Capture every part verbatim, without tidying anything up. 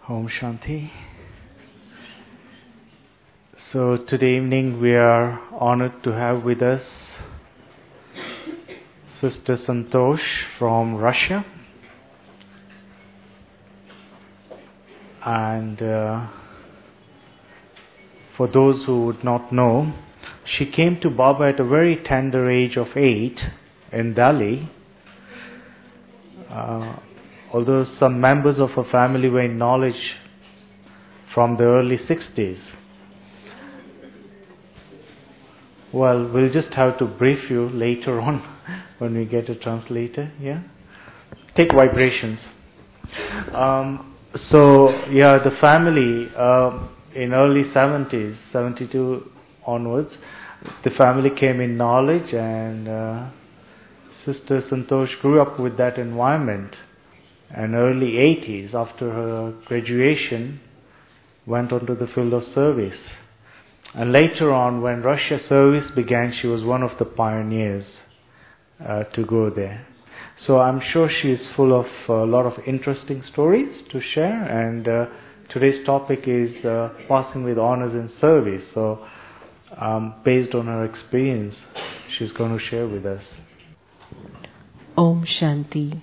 Om Shanti. So today evening we are honored to have with us Sister Santosh from Russia. And uh, for those who would not know, she came to Baba at a very tender age of eight in Delhi. Uh, although some members of her family were in knowledge from the early sixties. Well, we'll just have to brief you later on when we get a translator, yeah? Take vibrations. Um, so, yeah, the family, uh, in early seventies, seventy-two onwards, the family came in knowledge, and uh, Sister Santosh grew up with that environment. And early eighties, after her graduation, went on to the field of service. And later on, when Russia service began, she was one of the pioneers uh, to go there. So I'm sure she is full of a lot of interesting stories to share. And uh, today's topic is uh, passing with honors in service. So um, based on her experience, she's going to share with us. Om Shanti.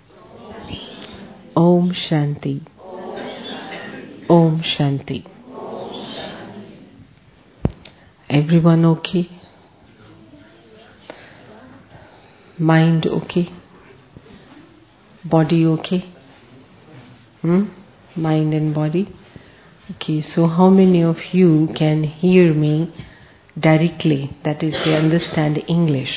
Om Shanti. Om Shanti. Everyone okay? Mind okay? Body okay? Hmm? Mind and body? Okay, so how many of you can hear me directly? That is, they understand English.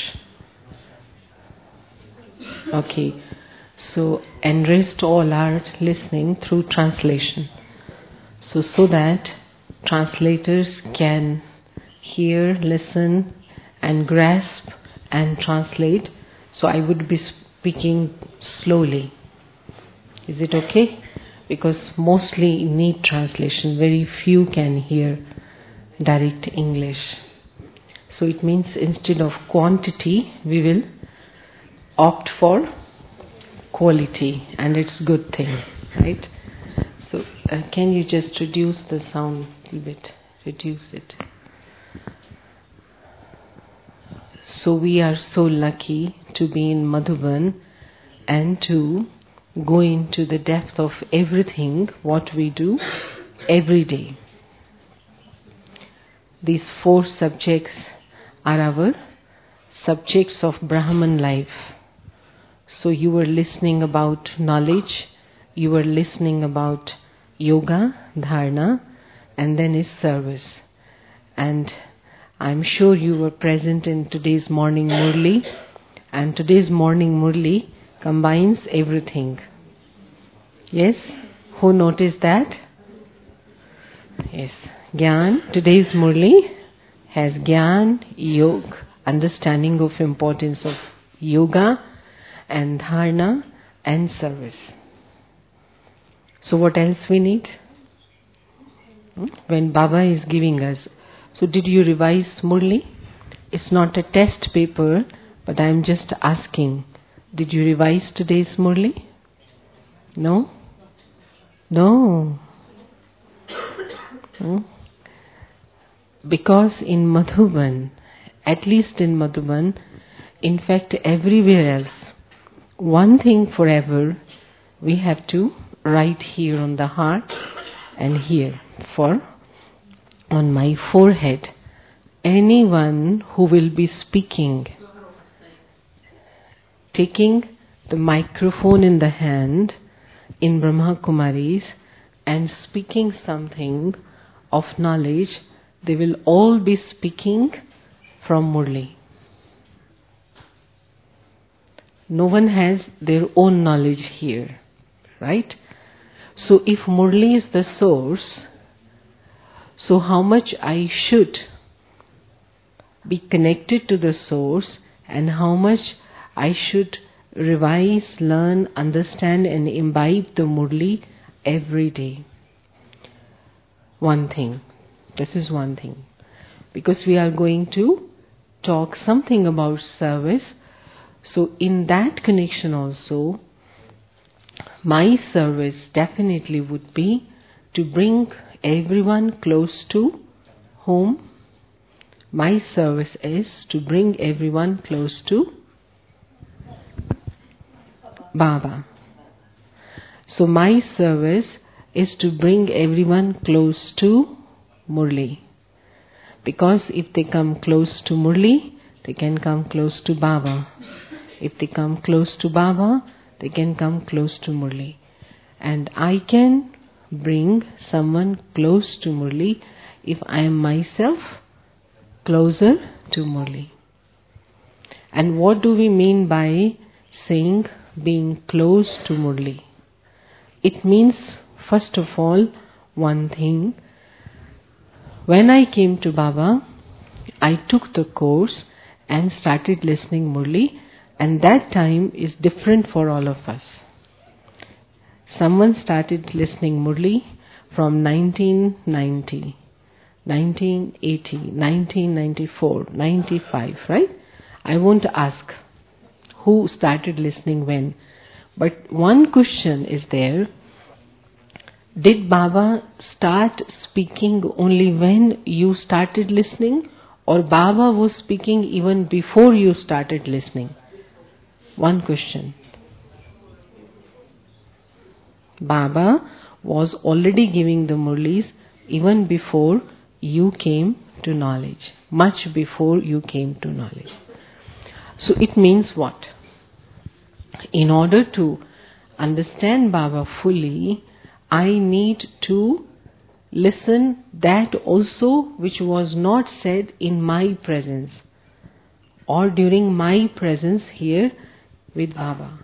Okay, so and rest all are listening through translation. So, so that translators can hear, listen and grasp and translate. So I would be speaking slowly. Is it okay? Because mostly need translation. Very few can hear direct English. So it means instead of quantity, we will opt for quality, and it's a good thing, right? So uh, can you just reduce the sound a little bit? Reduce it. So we are so lucky to be in Madhuban and to go into the depth of everything what we do every day. These four subjects are our subjects of Brahman life. So you were listening about knowledge, you were listening about yoga, dharana, and then is service. And I'm sure you were present in today's morning Murli, and today's morning Murli combines everything. Yes? Who noticed that? Yes. Gyan, today's Murli has Gyan, Yoga, understanding of importance of yoga and dharana and service. So what else we need? When Baba is giving us. So did you revise Murli? It's not a test paper, but I am just asking. Did you revise today's Murli? No? No. Hmm? Because in Madhuban, at least in Madhuban, in fact everywhere else, one thing forever we have to write here on the heart and here for on my forehead, anyone who will be speaking, taking the microphone in the hand in Brahma Kumaris and speaking something of knowledge, they will all be speaking from Murli. No one has their own knowledge here, right? So if Murli is the source, so how much I should be connected to the source and how much I should revise, learn, understand and imbibe the Murli every day. One thing. This is one thing. Because we are going to talk something about service. So in that connection also, my service definitely would be to bring everyone close to whom? My service is to bring everyone close to Baba. So my service is to bring everyone close to Murli. Because if they come close to Murli, they can come close to Baba. If they come close to Baba, they can come close to Murli. And I can bring someone close to Murli if I am myself closer to Murli. And what do we mean by saying being close to Murli? It means, first of all, one thing. When I came to Baba, I took the course and started listening Murli, and that time is different for all of us. Someone started listening Murli from nineteen ninety, nineteen eighty, nineteen ninety-four, ninety-five, right? I won't ask who started listening when. But one question is there. Did Baba start speaking only when you started listening, or Baba was speaking even before you started listening? One question. Baba was already giving the Murlis even before you came to knowledge, much before you came to knowledge. So it means what? In order to understand Baba fully, I need to listen that also which was not said in my presence or during my presence here with Baba.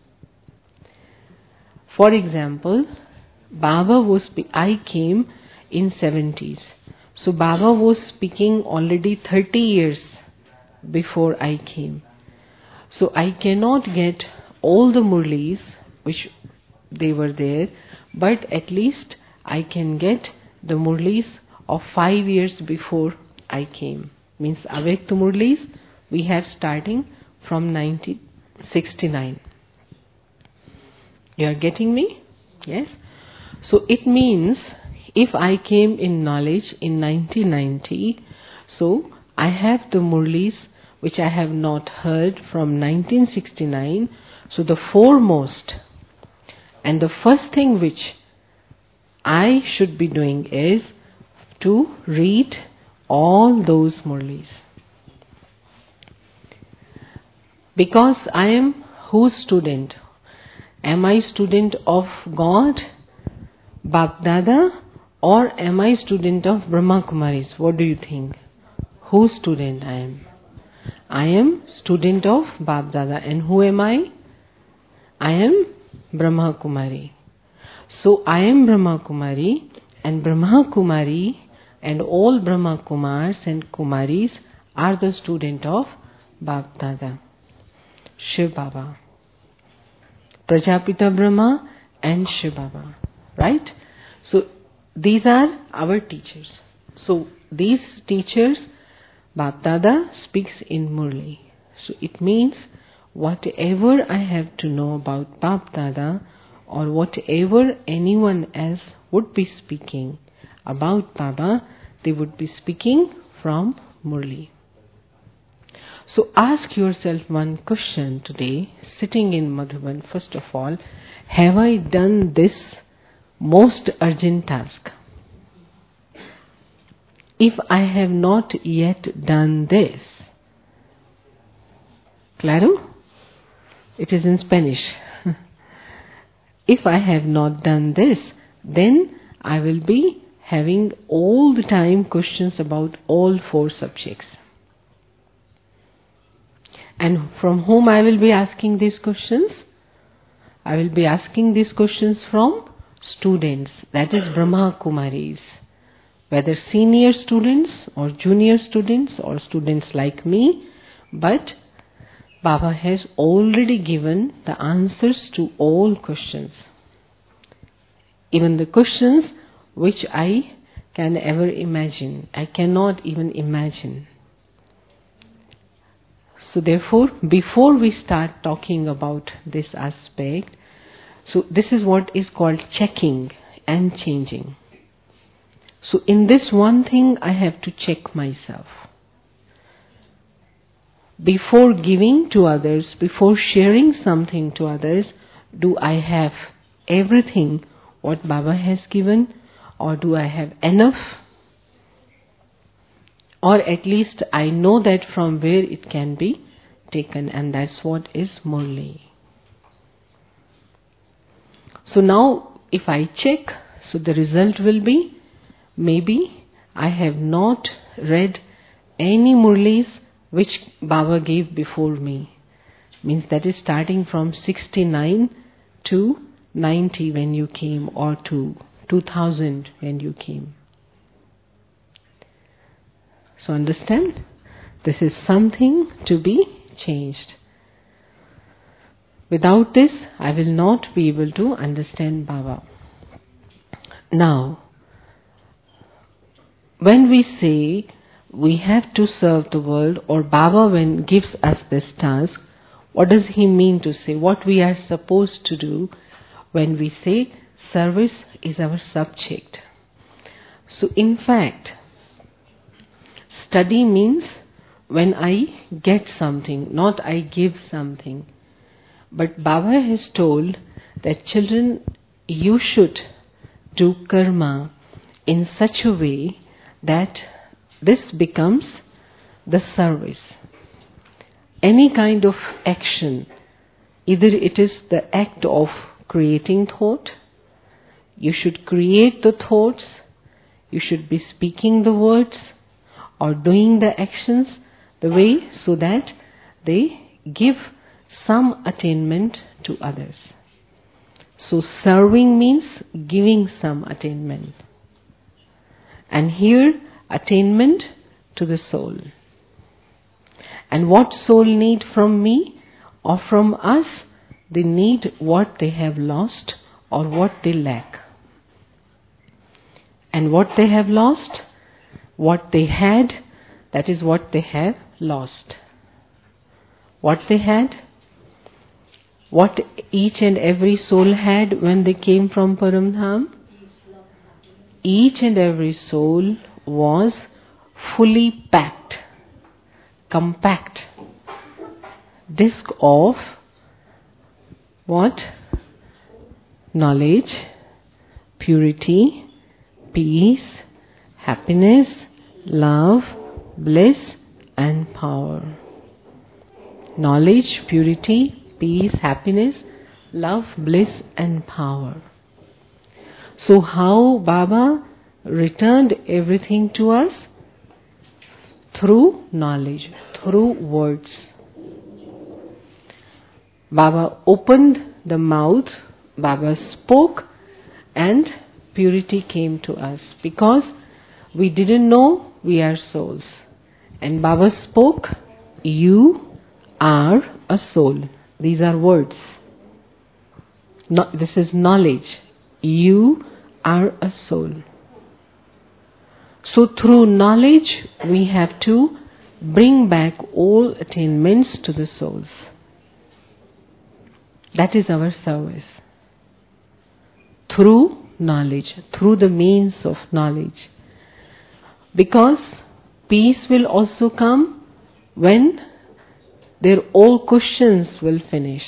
For example, Baba was, I came in seventies. So Baba was speaking already thirty years before I came. So I cannot get all the Murlis which they were there, but at least I can get the Murlis of five years before I came. Means Avyakta Murlis we have starting from nineteen sixty-nine. You are getting me? Yes? So it means if I came in knowledge in nineteen ninety, so I have the Murlis which I have not heard from nineteen sixty-nine. So the foremost and the first thing which I should be doing is to read all those Murlis. Because I am whose student? Am I student of God, Bap Dada, or am I student of Brahma Kumaris? What do you think? Whose student I am? I am student of Bap Dada. And who am I? I am Brahma Kumari. So I am Brahma Kumari, and Brahma Kumari and all Brahma Kumars and Kumaris are the student of Bap Dada, Shiv Baba, Prajapita Brahma and Shiv Baba, right? So these are our teachers. So these teachers, Bap Dada speaks in Murli. So it means whatever I have to know about Bap Dada or whatever anyone else would be speaking about Baba, they would be speaking from Murli. So ask yourself one question today, sitting in Madhuban. First of all, have I done this most urgent task? If I have not yet done this, claro? It is in Spanish. If I have not done this, then I will be having all the time questions about all four subjects. And from whom I will be asking these questions? I will be asking these questions from students, that is Brahma Kumaris. Whether senior students or junior students or students like me, but Baba has already given the answers to all questions. Even the questions which I can ever imagine. I cannot even imagine. So therefore, before we start talking about this aspect, so this is what is called checking and changing. So in this one thing I have to check myself. Before giving to others, before sharing something to others, do I have everything what Baba has given, or do I have enough? Or at least I know that from where it can be taken, and that's what is Murli. So now if I check, so the result will be, maybe I have not read any Murlis which Baba gave before me. Means that is starting from sixty-nine to ninety when you came, or to two thousand when you came. So understand, this is something to be changed. Without this, I will not be able to understand Baba. Now, when we say we have to serve the world, or Baba when gives us this task, what does he mean to say? What we are supposed to do when we say service is our subject. So in fact, study means when I get something, not I give something. But Baba has told that children, you should do karma in such a way that this becomes the service. Any kind of action, either it is the act of creating thought, you should create the thoughts, you should be speaking the words or doing the actions the way so that they give some attainment to others. So serving means giving some attainment. And here attainment to the soul. And what soul need from me or from us? They need what they have lost or what they lack. And what they have lost, what they had, that is what they have lost. What they had, what each and every soul had when they came from Paramdham, each and every soul was fully packed, compact disc of what? Knowledge, purity, peace, happiness, love, bliss and power. Knowledge, purity, peace, happiness, love, bliss and power. So how Baba returned everything to us? Through knowledge, through words. Baba opened the mouth, Baba spoke, and purity came to us. Because we didn't know we are souls. And Baba spoke, you are a soul. These are words. No, this is knowledge. You are a soul. So through knowledge, we have to bring back all attainments to the souls. That is our service. Through knowledge, through the means of knowledge. Because peace will also come when their all questions will finish.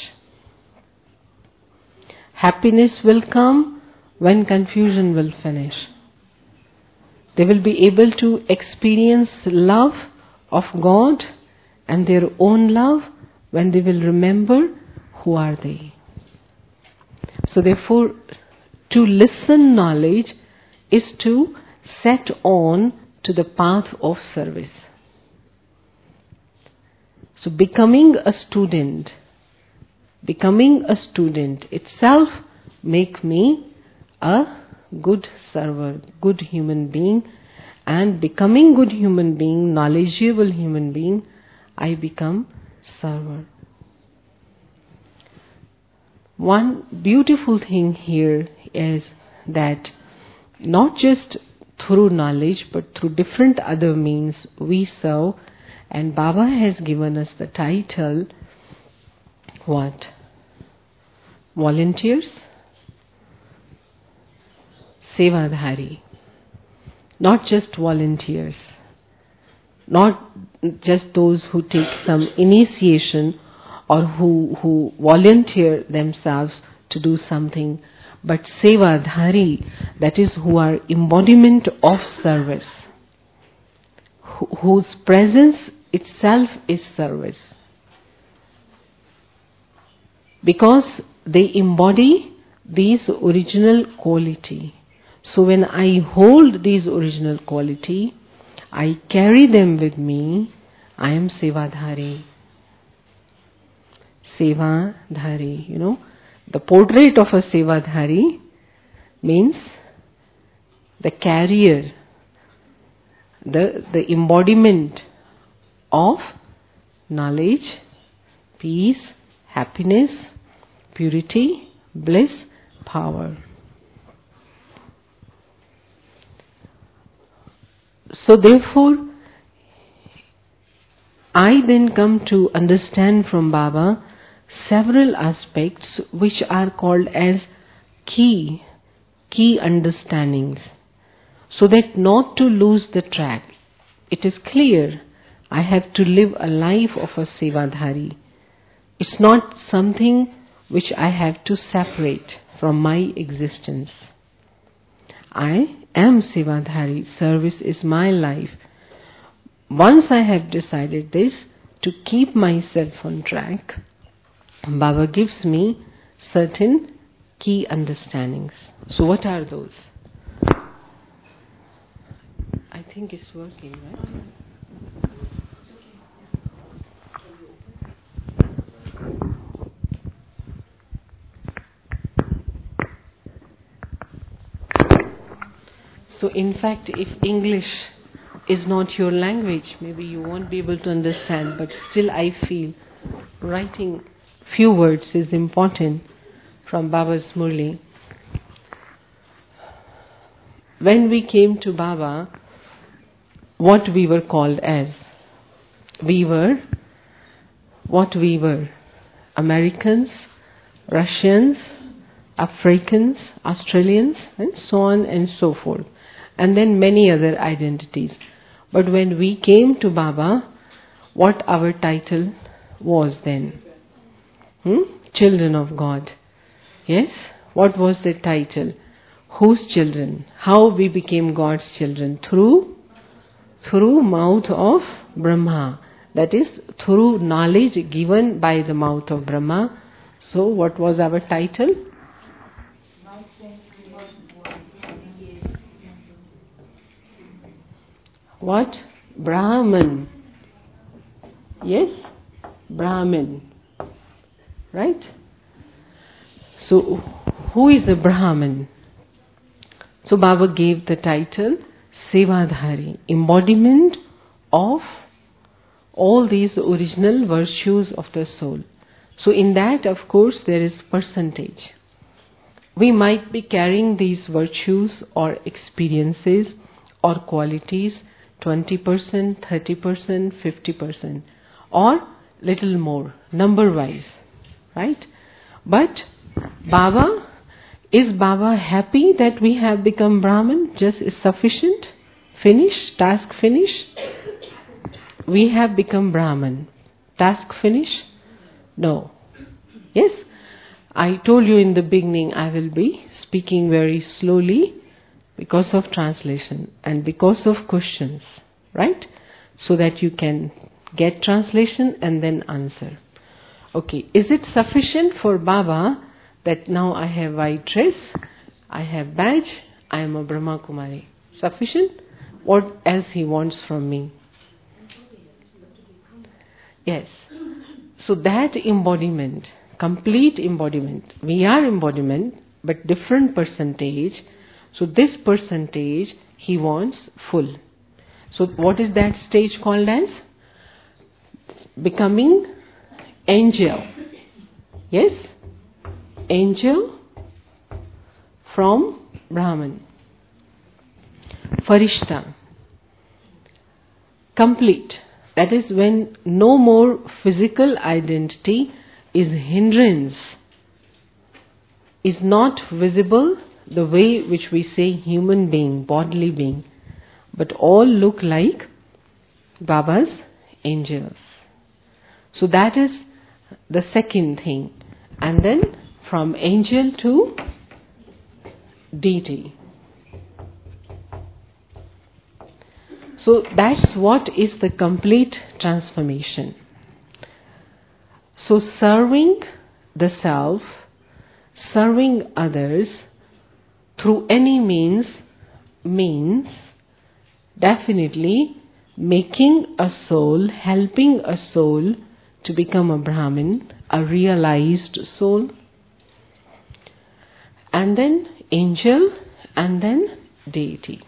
Happiness will come when confusion will finish. They will be able to experience love of God and their own love when they will remember who are they. So therefore, to listen knowledge is to set on to the path of service. So becoming a student, becoming a student itself make me a good server, good human being, and becoming good human being, knowledgeable human being, I become server. One beautiful thing here is that not just through knowledge but through different other means we serve, and Baba has given us the title, what? Volunteers? Sevadhari. not just volunteers, not just those who take some initiation or who, who volunteer themselves to do something, but sevadhari, that is, who are embodiment of service, wh- whose presence itself is service. Because they embody these original quality. So when I hold these original quality, I carry them with me, I am sevadhari. Sevadhari, you know, the portrait of a sevadhari means the carrier, the, the embodiment of knowledge, peace, happiness, purity, bliss, power. So therefore, I then come to understand from Baba several aspects which are called as key, key understandings, so that not to lose the track. It is clear I have to live a life of a sevadhari. It's not something which I have to separate from my existence. I am sevadhari, service is my life. Once I have decided this, to keep myself on track, Baba gives me certain key understandings. So what are those? I think it's working, right? So in fact, if English is not your language, maybe you won't be able to understand, but still I feel writing few words is important from Baba's Murli. When we came to Baba, what we were called as? We were what we were. Americans, Russians, Africans, Australians, and so on and so forth. And then many other identities. But when we came to Baba, what our title was then? Hmm? Children of God. Yes? What was the title? Whose children? How we became God's children? Through? Through mouth of Brahma. That is, through knowledge given by the mouth of Brahma. So what was our title? What? Brahman. Yes? Brahmin. Right? So, who is a Brahmin? So, Baba gave the title Sevadhari, embodiment of all these original virtues of the soul. So, in that, of course, there is percentage. We might be carrying these virtues or experiences or qualities twenty percent, thirty percent, fifty percent, or little more, number-wise, right? But Baba, is Baba happy that we have become Brahman? Just is sufficient? Finish? Task finish? We have become Brahman. Task finish? No. Yes? I told you in the beginning I will be speaking very slowly because of translation and because of questions, right? So that you can get translation and then answer. Okay, is it sufficient for Baba that now I have white dress, I have badge, I am a Brahma Kumari? Sufficient? What else he wants from me? Yes. So that embodiment, complete embodiment, we are embodiment, but different percentage. So this percentage he wants full. So what is that stage called as? Becoming angel. Yes? Angel from Brahman. Farishta. Complete. That is when no more physical identity is hindrance, is not visible the way which we say human being, bodily being. but all look like Baba's angels. So that is the second thing. And then from angel to deity. So that's what is the complete transformation. So serving the self, serving others through any means, means definitely making a soul, helping a soul to become a Brahmin, a realized soul, and then angel, and then deity.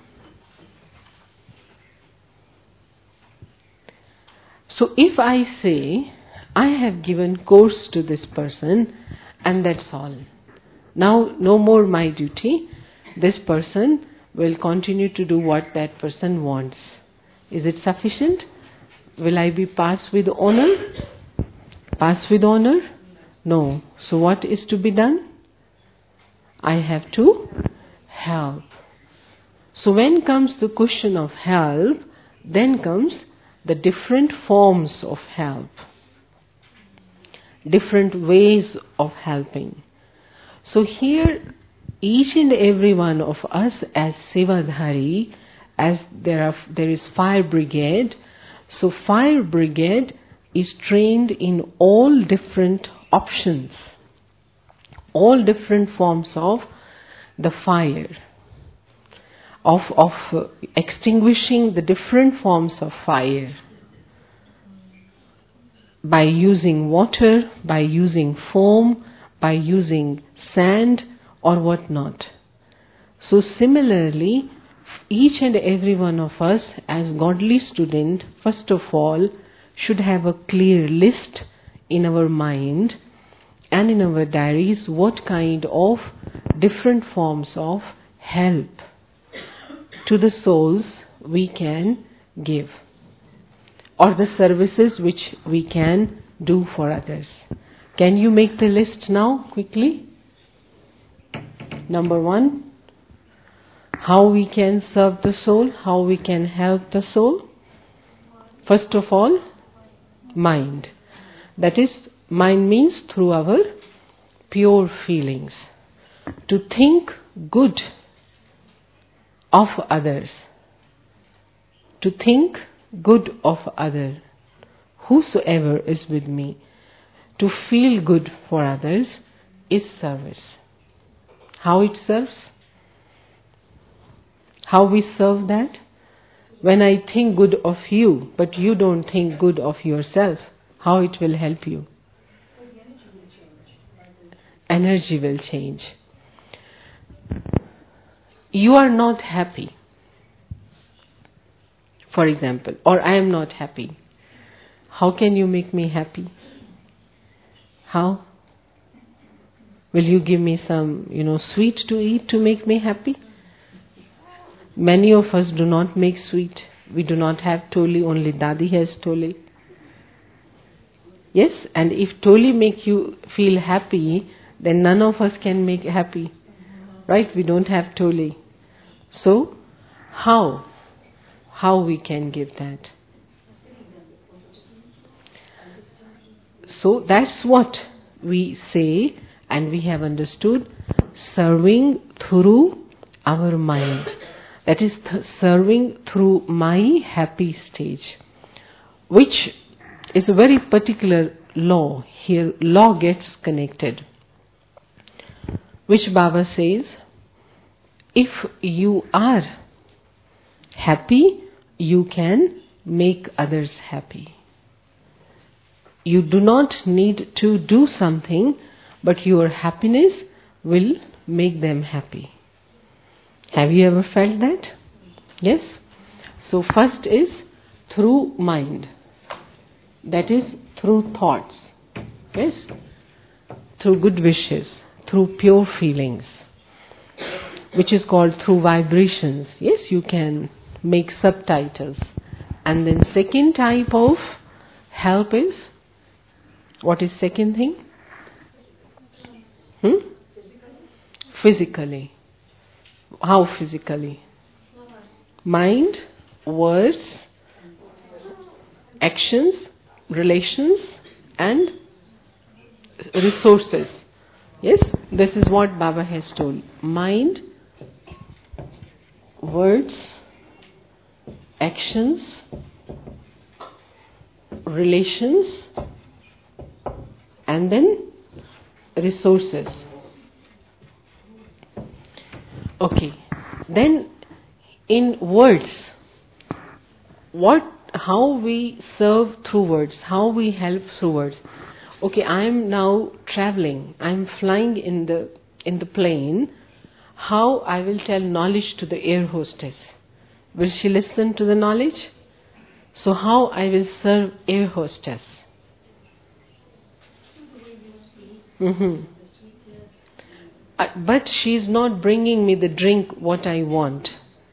So if I say, I have given course to this person and that's all. Now no more my duty. This person will continue to do what that person wants. Is it sufficient? Will I be passed with honor? Passed with honor? No. So what is to be done? I have to help. So when comes the question of help, then comes the different forms of help, different ways of helping. So here, each and every one of us as Sevadhari, as there are, there is fire brigade, so fire brigade is trained in all different options, all different forms of the fire, of, of uh, extinguishing the different forms of fire by using water, by using foam, by using sand or what not. So similarly, each and every one of us as godly student, first of all, should have a clear list in our mind and in our diaries what kind of different forms of help to the souls we can give, or the services which we can do for others. Can you make the list now quickly? Number one, how we can serve the soul, how we can help the soul. First of all, mind. That is, mind means through our pure feelings. To think good of others. To think good of others. Whosoever is with me. To feel good for others is service. How it serves? How we serve that? When I think good of you, but you don't think good of yourself, how it will help you? Energy will change. You are not happy, for example, or I am not happy. How can you make me happy? How? Will you give me some, you know, sweet to eat to make me happy? Many of us do not make sweet. We do not have toli, only Dadi has toli. Yes, and if toli make you feel happy, then none of us can make happy. Right? We don't have toli. So, how? How we can give that? So, that's what we say and we have understood, serving through our mind. That is th- serving through my happy stage, which is a very particular law. Here, law gets connected, which Baba says, if you are happy, you can make others happy. You do not need to do something, but your happiness will make them happy. Have you ever felt that? Yes? So first is through mind. That is through thoughts. Yes? Through good wishes. Through pure feelings. Which is called through vibrations. Yes, you can make subtitles. And then second type of help is, what is second thing? Hmm? Physically. How physically? Mind words, actions, relations, and resources. Yes, this is what Baba has told. Mind, words, actions, relations, and then resources. Okay, then in words, what, how we serve through words, how we help through words. Okay, I am now traveling, I am flying in the in the plane. How I will tell knowledge to the air hostess? Will she listen to the knowledge? So how I will serve air hostess? Mm-hmm. Uh, but she is not bringing me the drink what I want.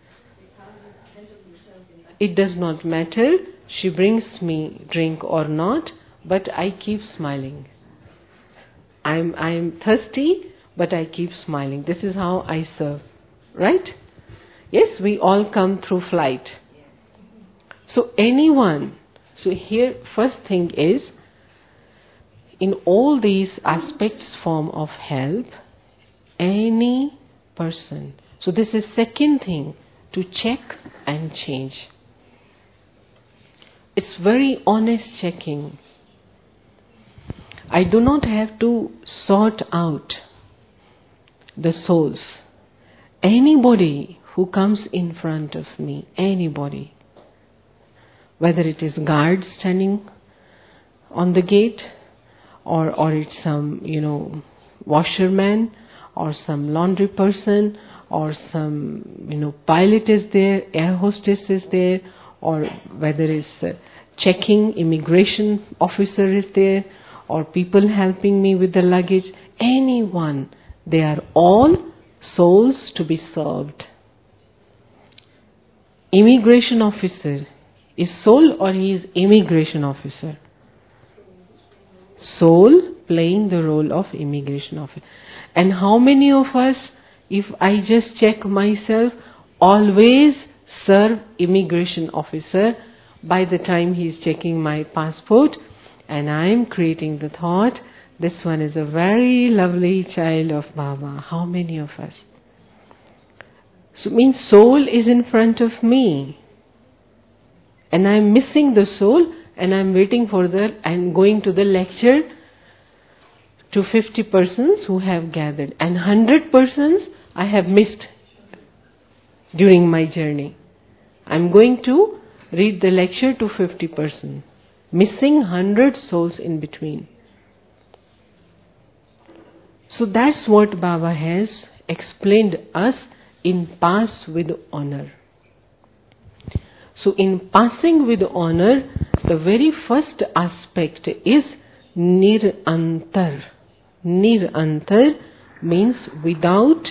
It does not matter. She brings me drink or not, but I keep smiling. I'm I'm thirsty, but I keep smiling. This is how I serve. Right? Yes, we all come through flight. So anyone, so here first thing is, in all these aspects form of help, any person. So this is second thing, to check and change. It's very honest checking. I do not have to sort out the souls. Anybody who comes in front of me, anybody, whether it is guard standing on the gate, or or it's some, you know, washerman, or some laundry person, or some, you know, pilot is there, air hostess is there, or whether it's uh, checking immigration officer is there, or people helping me with the luggage, anyone, they are all souls to be served. Immigration officer is soul or he is immigration officer? Soul playing the role of immigration officer. And how many of us, if I just check myself, always serve immigration officer by the time he is checking my passport, and I am creating the thought, this one is a very lovely child of Baba. How many of us? So it means soul is in front of me, and I am missing the soul, and I am waiting for the, and going to the lecture to fifty persons who have gathered, and one hundred persons I have missed during my journey. I am going to read the lecture to fifty persons, missing one hundred souls in between. So that's what Baba has explained us in Pass with Honor. So in passing with honor, the very first aspect is Nirantar. Nirantar means without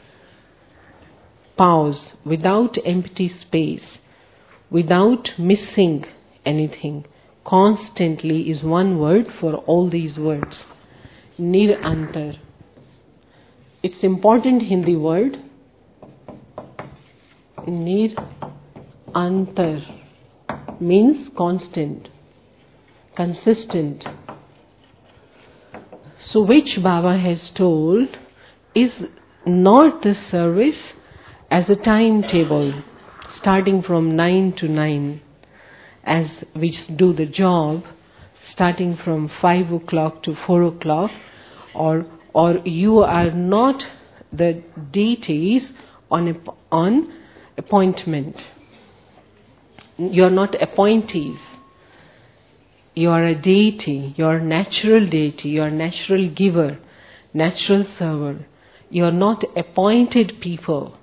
pause, without empty space, without missing anything. Constantly is one word for all these words. Nirantar. It's important Hindi word. Nirantar means constant, consistent. So which Baba has told is not the service as a timetable starting from nine to nine, as we do the job starting from five o'clock to four o'clock, or or you are not the deities on on appointment. You are not appointees. You are a deity. You are natural deity. You are natural giver, natural server. You are not appointed people.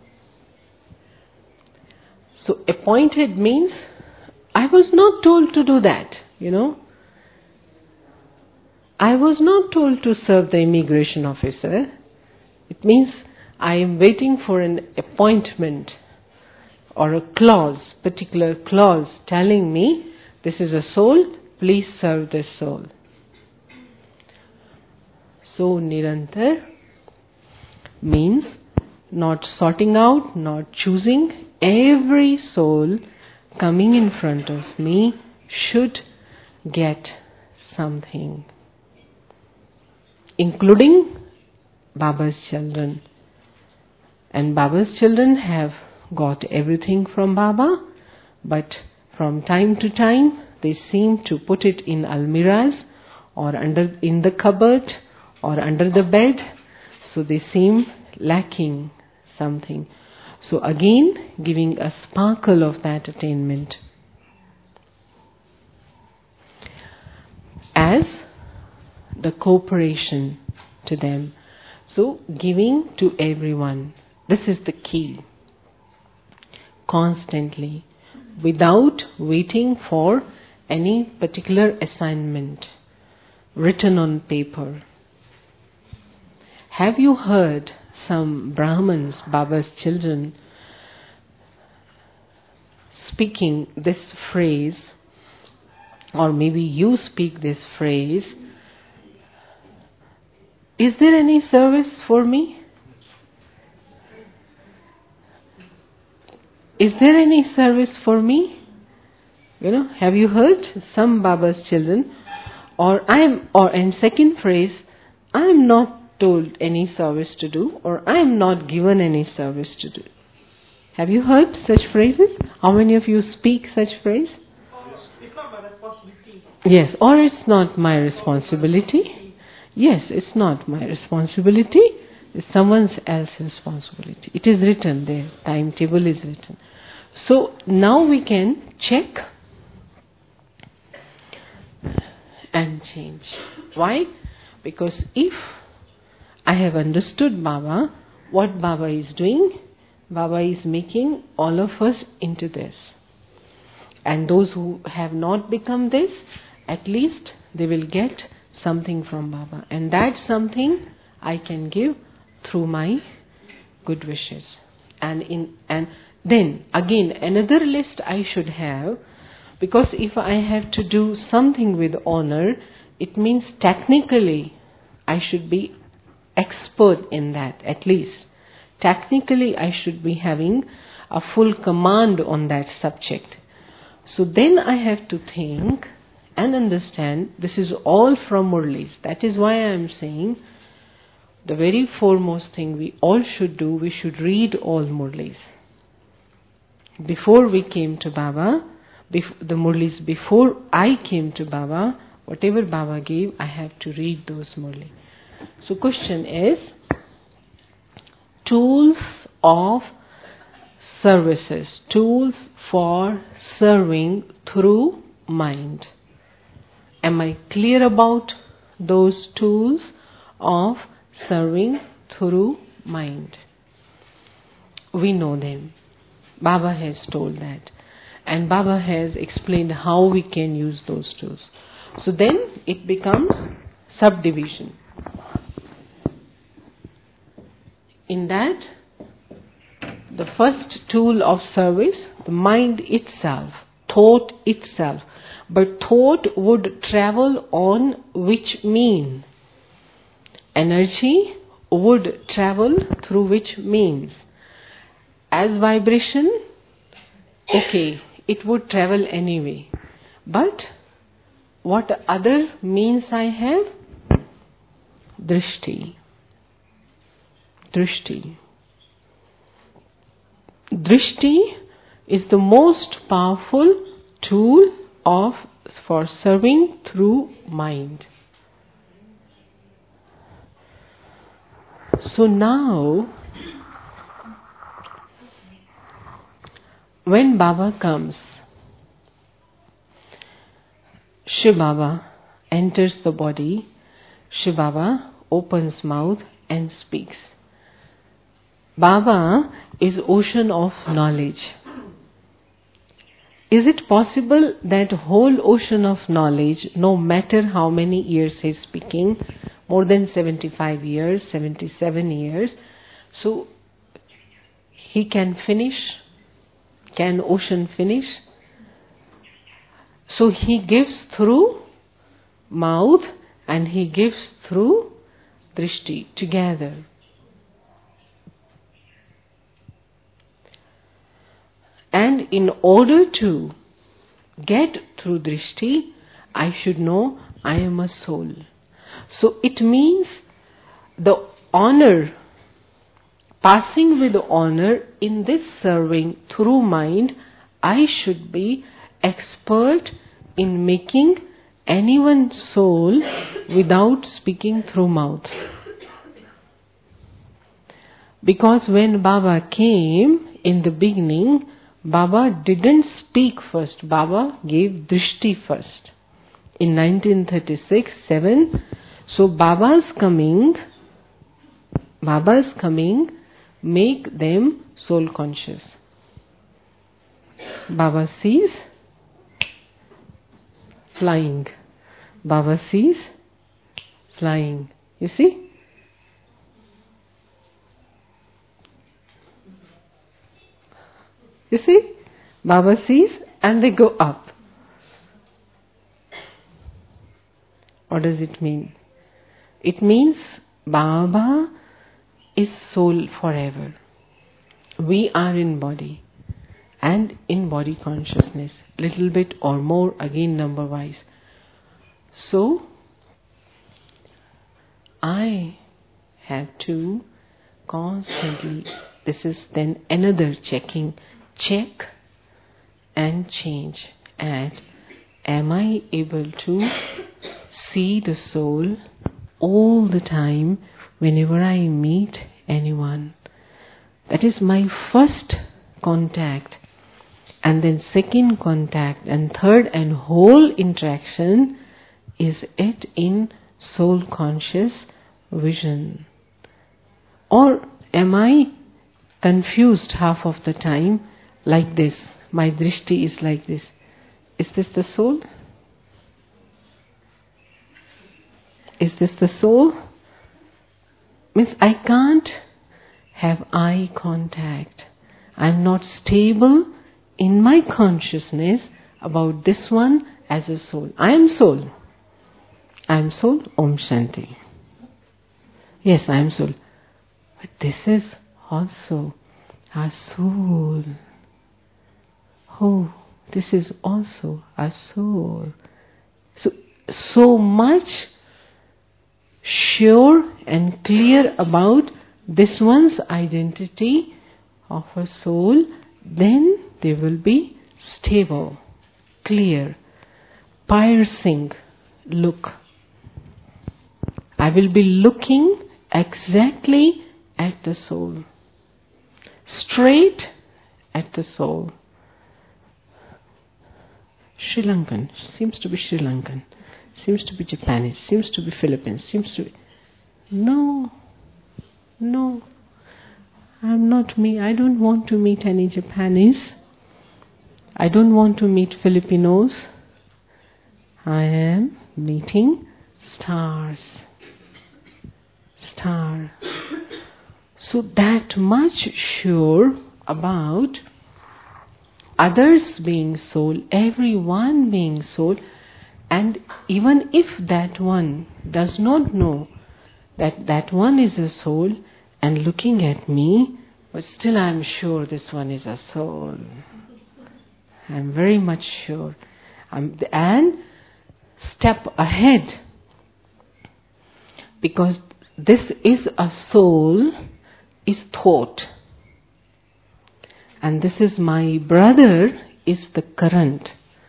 So appointed means I was not told to do that, you know. I was not told to serve the immigration officer. It means I am waiting for an appointment or a clause, particular clause telling me this is a soul, please serve this soul. So Nirantar means not sorting out, not choosing. Every soul coming in front of me should get something, including Baba's children. And Baba's children have got everything from Baba, but from time to time they seem to put it in almirahs or under in the cupboard or under the bed, so they seem lacking something. So again, giving a sparkle of that attainment as the cooperation to them. So giving to everyone. This is the key. Constantly, without waiting for any particular assignment written on paper. Have you heard some Brahmins, Baba's children, speaking this phrase, or maybe you speak this phrase, is there any service for me? Is there any service for me? You know, have you heard some Baba's children? Or I am, or in second phrase, I am not told any service to do, or I am not given any service to do. Have you heard such phrases? How many of you speak such phrase? It's not my responsibility. Yes, or it's not my responsibility. Yes, it's not my responsibility. It's someone else's responsibility. It is written there. Timetable is written. So now we can check and change. Why? Because if I have understood Baba, what Baba is doing, Baba is making all of us into this. And those who have not become this, at least they will get something from Baba. And that something I can give through my good wishes. And in and then again another list I should have, because if I have to do something with honor, it means technically I should be expert in that. At least technically I should be having a full command on that subject. So then I have to think and understand this is all from Murlis. That is why I am saying the very foremost thing we all should do, we should read all Murlis. Before we came to Baba, bef- the Murlis before I came to Baba, whatever Baba gave, I have to read those Murlis. So question is, tools of services, tools for serving through mind. Am I clear about those tools of serving through mind? We know them. Baba has told that. And Baba has explained how we can use those tools. So then it becomes subdivision. In that, the first tool of service, the mind itself, thought itself. But thought would travel on which mean? Energy would travel through which means? As vibration, okay, it would travel anyway. But what other means I have? Drishti. Drishti. Drishti is the most powerful tool of for serving through mind. So now, when Baba comes, Shiv Baba enters the body, Shiv Baba opens mouth and speaks. Baba is ocean of knowledge. Is it possible that whole ocean of knowledge, no matter how many years he is speaking, more than seventy-five years, seventy-seven years, so he can finish? Can ocean finish? So he gives through mouth and he gives through drishti together. And in order to get through drishti, I should know I am a soul. So it means the honor, passing with honor in this serving through mind, I should be expert in making anyone soul without speaking through mouth. Because when Baba came in the beginning, Baba didn't speak first. Baba gave drishti first. In nineteen thirty-six seven, so Baba's coming, Baba's coming make them soul conscious. Baba sees flying. Baba sees flying. You see? You see? Baba sees and they go up. What does it mean? It means Baba is soul forever. We are in body and in body consciousness, little bit or more, again number wise. So, I have to constantly, this is then another checking, check and change at, am I able to see the soul all the time whenever I meet anyone? That is my first contact, and then second contact, and third and whole interaction is it in soul conscious vision? Or am I confused half of the time like this? My drishti is like this. Is this the soul? Is this the soul? Means I can't have eye contact. I'm not stable in my consciousness about this one as a soul. I am soul. I am soul. Om Shanti. Yes, I am soul. But this is also a soul. Oh, this is also a soul. So, so much sure and clear about this one's identity of a soul, then they will be stable, clear, piercing look. I will be looking exactly at the soul, straight at the soul. Sri Lankan, seems to be Sri Lankan, seems to be Japanese, seems to be Philippines, seems to be... No, no, I'm not me. I don't want to meet any Japanese. I don't want to meet Filipinos. I am meeting stars. Star. So that much sure about others being soul, everyone being soul, and even if that one does not know that that one is a soul and looking at me, but still I am sure this one is a soul. I am very much sure. I'm, and step ahead, because this is a soul, is thought. And this is my brother, is the current.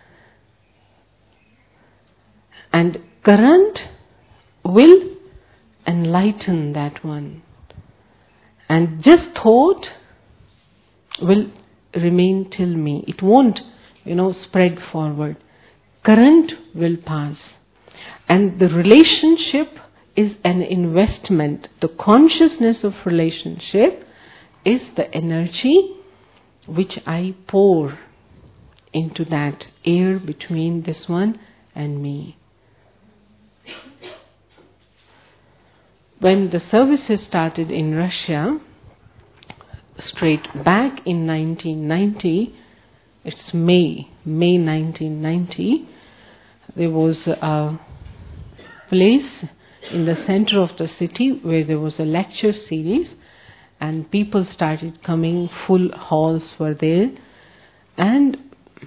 And current will enlighten that one. And just thought will remain till me. It won't, you know, spread forward. Current will pass. And the relationship is an investment. The consciousness of relationship is the energy which I pour into that air between this one and me. When the services started in Russia, straight back in nineteen ninety, it's May, May nineteen ninety, there was a place in the center of the city where there was a lecture series and people started coming, full halls were there, And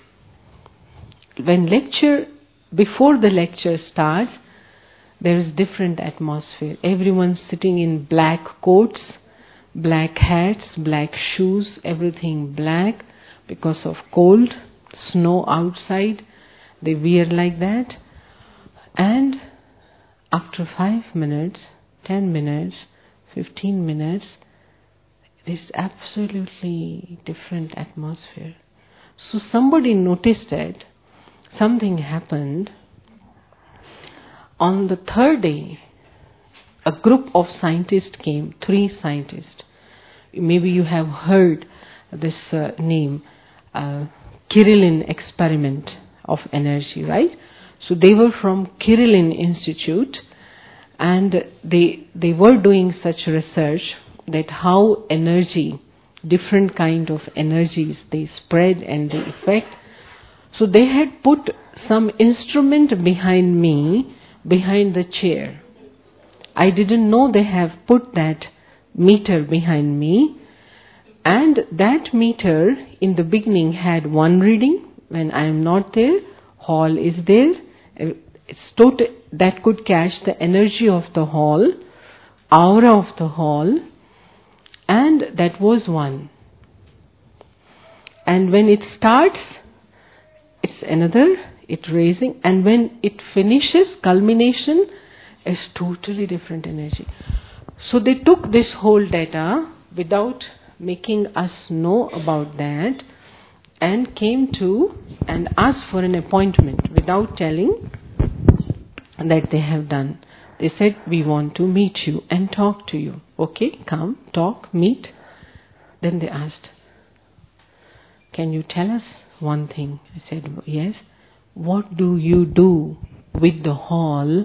when lecture, before the lecture starts, there is different atmosphere. Everyone's sitting in black coats, black hats, black shoes, everything black because of cold, snow outside. They wear like that. And after five minutes, ten minutes, fifteen minutes, there's absolutely different atmosphere. So somebody noticed that something happened. On the third day, a group of scientists came, three scientists. Maybe you have heard this uh, name, uh, Kirillin experiment of energy, right? So they were from Kirillin Institute, and they they were doing such research that how energy, different kind of energies, they spread and they affect. So they had put some instrument behind me, behind the chair. I didn't know they have put that meter behind me, and that meter in the beginning had one reading. When I am not there, hall is there. It's total, that could catch the energy of the hall, aura of the hall, and that was one. And when it starts, it's another, it raising, and when it finishes, culmination, is totally different energy. So they took this whole data without making us know about that, and came to and asked for an appointment without telling that they have done. They said, we want to meet you and talk to you. Okay, come, talk, meet. Then they asked, can you tell us one thing? I said, yes. What do you do with the hall?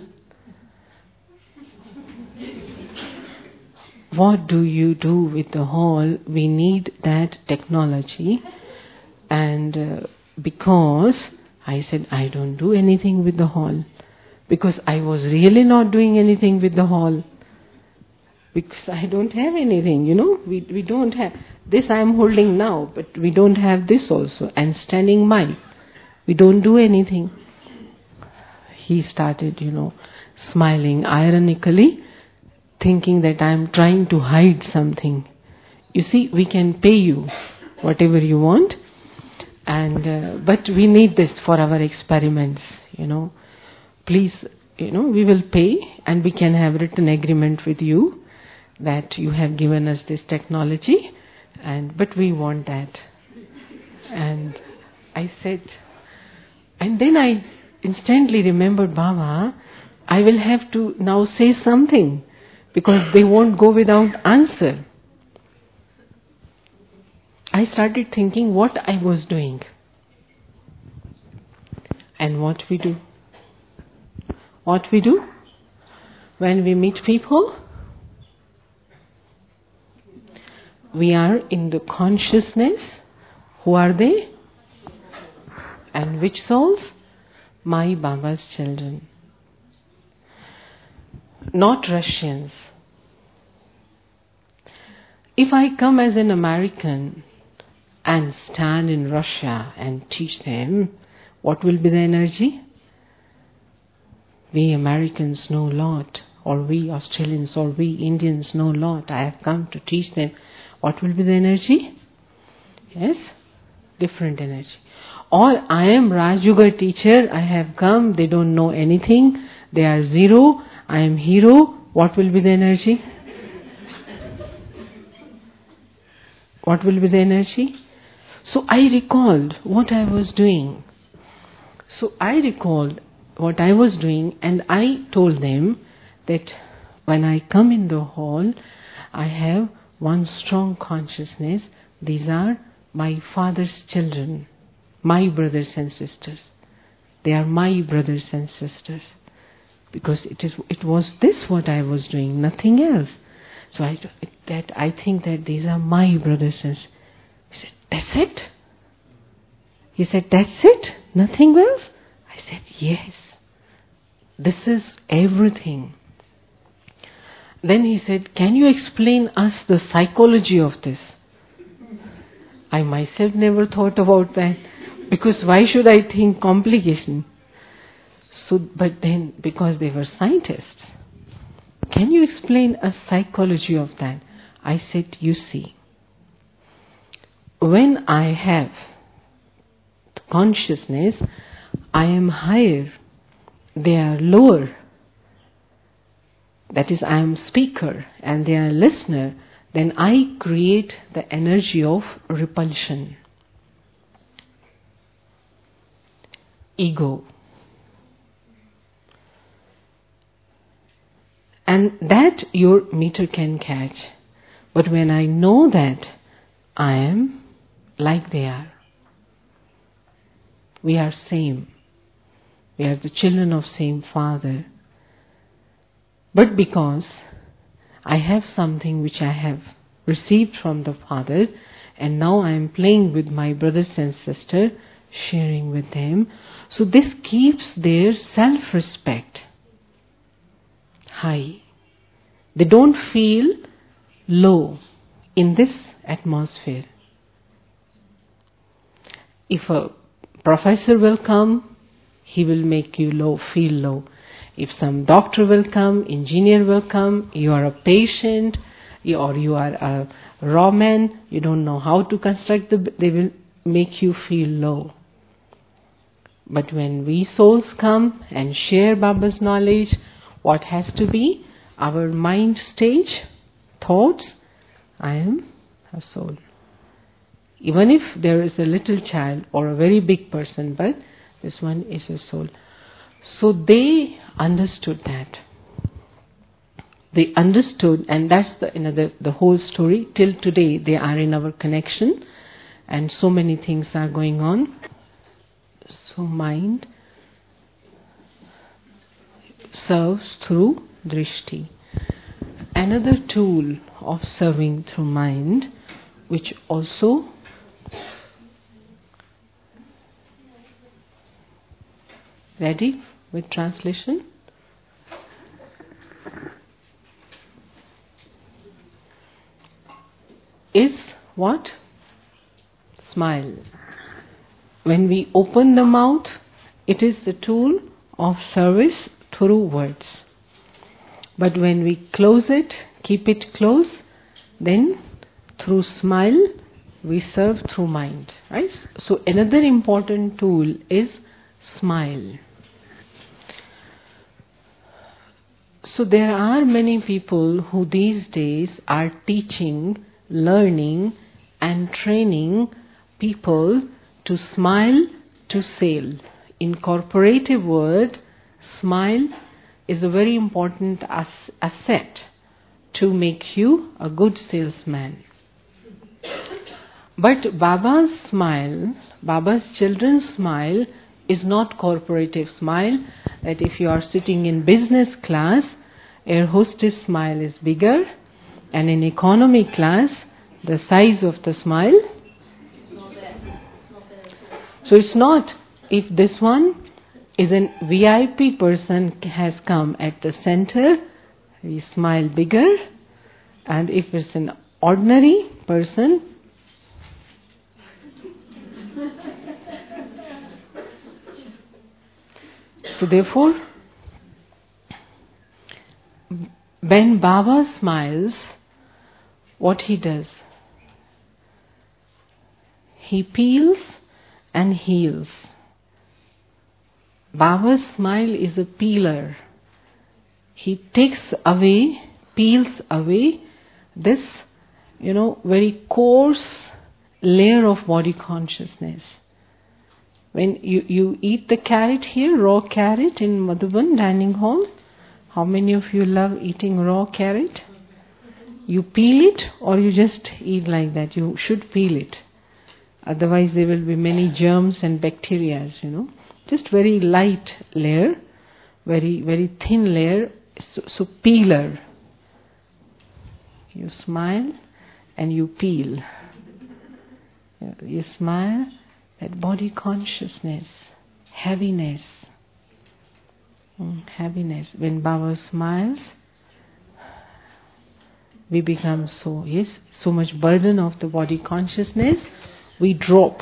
What do you do with the hall? We need that technology. And uh, because I said, I don't do anything with the hall. Because I was really not doing anything with the hall. Because I don't have anything, you know. We we don't have. This I am holding now, but we don't have this also. And standing mic. We don't do anything. He started, you know, smiling ironically, thinking that I am trying to hide something. You see, we can pay you whatever you want, and uh, but we need this for our experiments, you know. Please, you know, we will pay, and we can have written agreement with you that you have given us this technology, and but we want that. And I said, and then I instantly remembered, Baba, I will have to now say something, because they won't go without answer. I started thinking what I was doing and what we do. What we do when we meet people, we are in the consciousness. Who are they? And which souls? My Baba's children. Not Russians. If I come as an American and stand in Russia and teach them, what will be the energy? We Americans know a lot, or we Australians, or we Indians know a lot. I have come to teach them. What will be the energy? Yes? Different energy. Or I am Raj Yoga teacher, I have come, they don't know anything, they are zero, I am hero. What will be the energy? What will be the energy? So I recalled what I was doing. So I recalled what I was doing, and I told them that when I come in the hall, I have one strong consciousness. These are my Father's children, my brothers and sisters. They are my brothers and sisters. Because it is, it was this what I was doing, nothing else. So I, that I think that these are my brothers and sisters. He said, that's it? He said, that's it? Nothing else? I said, yes. This is everything. Then he said, can you explain us the psychology of this? I myself never thought about that, because why should I think complication? So, but then, because they were scientists, can you explain a psychology of that? I said, you see, when I have consciousness, I am higher, they are lower. That is, I am speaker and they are listener, then I create the energy of repulsion. Ego. And that your meter can catch. But when I know that I am like they are, we are same. We are the children of same Father. But because I have something which I have received from the Father, and now I am playing with my brothers and sisters, sharing with them, so this keeps their self-respect high. They don't feel low in this atmosphere. If a professor will come, he will make you low, feel low. If some doctor will come, engineer will come, you are a patient, or you are a raw man, you don't know how to construct the, they will make you feel low. But when we souls come and share Baba's knowledge, what has to be? Our mind stage, thoughts, I am a soul. Even if there is a little child or a very big person, but this one is a soul. So they understood that. They understood, and that's the, you know, the, the whole story. Till today they are in our connection, and so many things are going on. So mind serves through drishti. Another tool of serving through mind, which also ready with translation? Is what? Smile. When we open the mouth, it is the tool of service through words. But when we close it, keep it closed, then through smile, we serve through mind. Right? So another important tool is smile. So there are many people who these days are teaching, learning and training people to smile to sell. In corporative word, smile is a very important as- asset to make you a good salesman. But Baba's smile, Baba's children's smile is not corporative smile, that if you are sitting in business class, air hostess smile is bigger, and in economy class, the size of the smile. So it's not, if this one is a V I P person has come at the center, we smile bigger, and if it's an ordinary person, so therefore, when Baba smiles, what he does? He peels and heals. Baba's smile is a peeler. He takes away, peels away this, you know, very coarse layer of body consciousness. When you, you eat the carrot here, raw carrot in Madhuban dining hall, how many of you love eating raw carrot? You peel it or you just eat like that? You should peel it. Otherwise there will be many germs and bacteria, you know. Just very light layer, very, very thin layer, so, so peeler. You smile and you peel. You smile, that body consciousness, heaviness. Mm, heaviness. When Baba smiles, we become so, yes, so much burden of the body consciousness. we drop.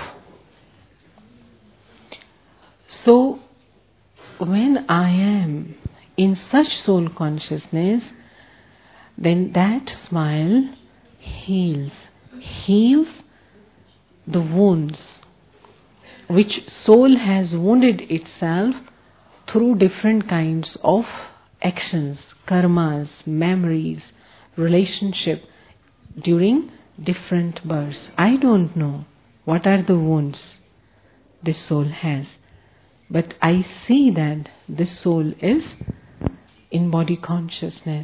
So, when I am in such soul consciousness, then that smile heals, heals the wounds which soul has wounded itself through different kinds of actions, karmas, memories, relationship during different births. I don't know what are the wounds this soul has, but I see that this soul is in body consciousness.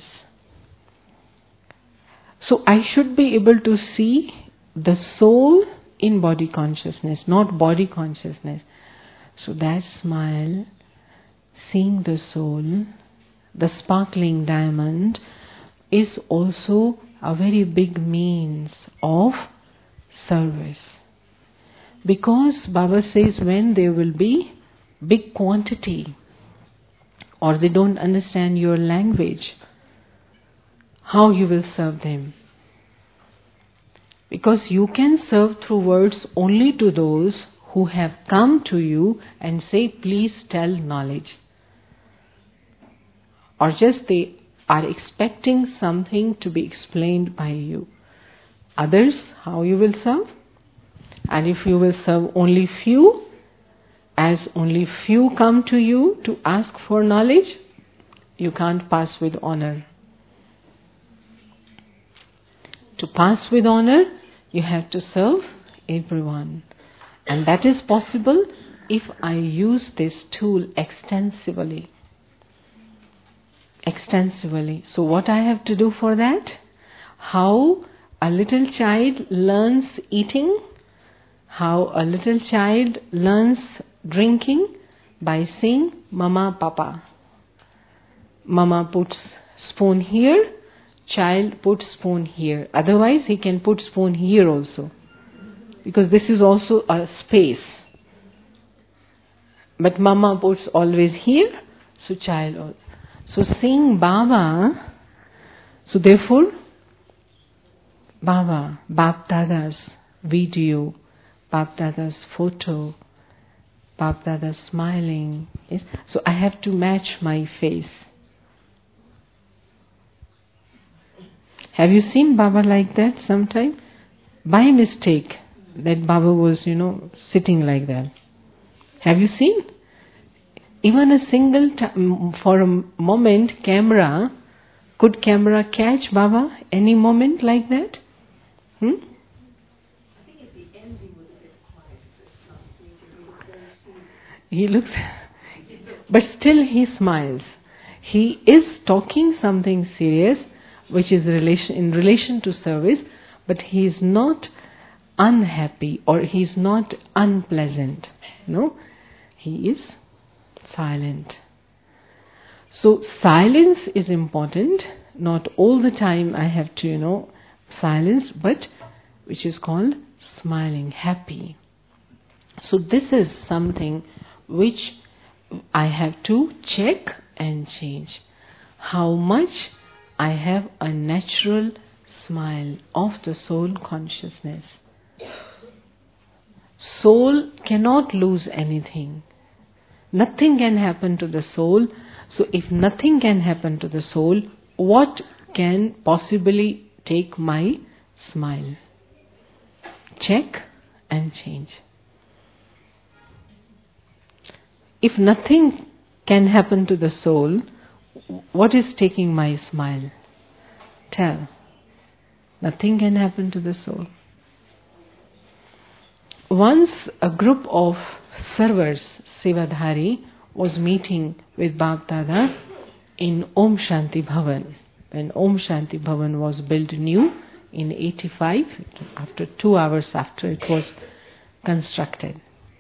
So I should be able to see the soul in body consciousness, not body consciousness. So that smile, seeing the soul, the sparkling diamond, is also a very big means of service. Because Baba says when there will be big quantity or they don't understand your language, how you will serve them? Because you can serve through words only to those who have come to you and say, please tell knowledge. Or just they are expecting something to be explained by you. Others, how you will serve? And if you will serve only few, as only few come to you to ask for knowledge, you can't pass with honor. To pass with honor, you have to serve everyone. And that is possible if I use this tool extensively. Extensively. So what I have to do for that? How a little child learns eating, how a little child learns drinking by saying Mama, Papa. Mama puts spoon here, child puts spoon here. Otherwise he can put spoon here also, because this is also a space. But Mama puts always here, so child also. So seeing Baba, so therefore Baba, Bap Dada's video, Bap Dada's photo, Bap Dada smiling. Yes? So I have to match my face. Have you seen Baba like that sometime? By mistake, that Baba was, you know, sitting like that. Have you seen? Even a single time, for a moment, camera, could camera catch Baba any moment like that? Hmm? He looks, but still he smiles. He is talking something serious, which is relation, in relation to service, but he is not unhappy or he is not unpleasant. No, he is silent. So silence is important. Not all the time I have to, you know, silence, but which is called smiling, happy. So this is something which I have to check and change. How much I have a natural smile of the soul consciousness. Soul cannot lose anything. Nothing can happen to the soul. So if nothing can happen to the soul, what can possibly take my smile? Check and change. If nothing can happen to the soul, what is taking my smile? Tell. Nothing can happen to the soul. Once a group of servers, Sevadhari, was meeting with Bap Dada in Om Shanti Bhavan. When Om Shanti Bhavan was built new in eighty-five, after two hours after it was constructed.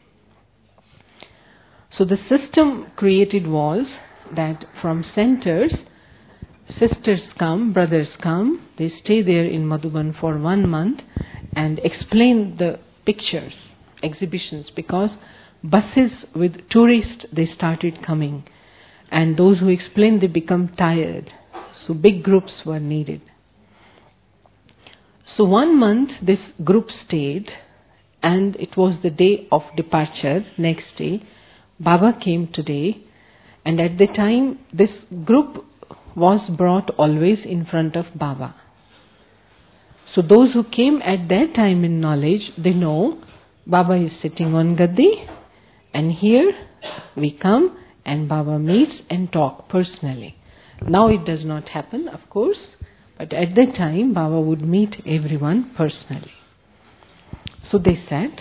So the system created was that from centers, sisters come, brothers come, they stay there in Madhuban for one month and explain the pictures, exhibitions, because buses with tourists, they started coming. And those who explain, they become tired. So big groups were needed. So one month this group stayed and it was the day of departure, next day. Baba came today, and at the time this group was brought always in front of Baba. So those who came at that time in knowledge, they know Baba is sitting on Gaddi, and here we come and Baba meets and talk personally. Now it does not happen, of course, but at that time Baba would meet everyone personally. So they sat.